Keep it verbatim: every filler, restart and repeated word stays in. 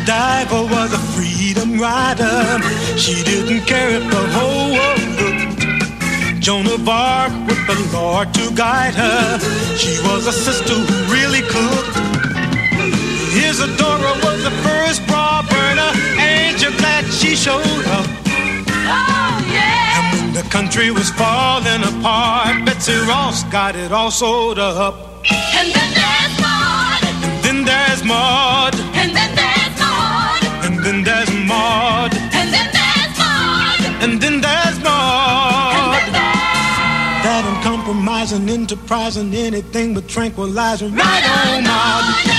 Godiva was a freedom rider. She didn't care if the whole world looked. Joan of Arc with the Lord to guide her. She was a sister who really cooked. Isadora was the first bra burner. Ain't you glad she showed up? Oh, yeah. And when the country was falling apart, Betsy Ross got it all sewed up. And then there's Maud. And then there's Maud. And then there's Maud. And then there's Maud. And then there's Maud. And then there's Maud. And then there's that uncompromising, enterprising, anything but tranquilizing. Right on, Maud.